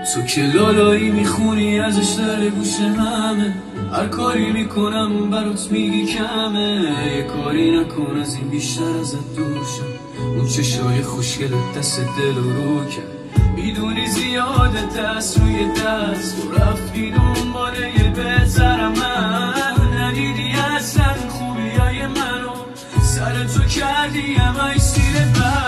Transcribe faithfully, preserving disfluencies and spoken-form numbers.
تو که لالایی میخونی ازش در گوش همه، هر کاری میکنم برات میگی کمه. یه کاری نکن از این بیشتر ازت دور شم، اون چشای خوشگلت دست دل رو کرد. میدونی زیاده دست روی دست، تو رفتی دنباله یه بهتر من. ندیدی اصلا خوبی های منو، سر تو کردی همه سیر بر.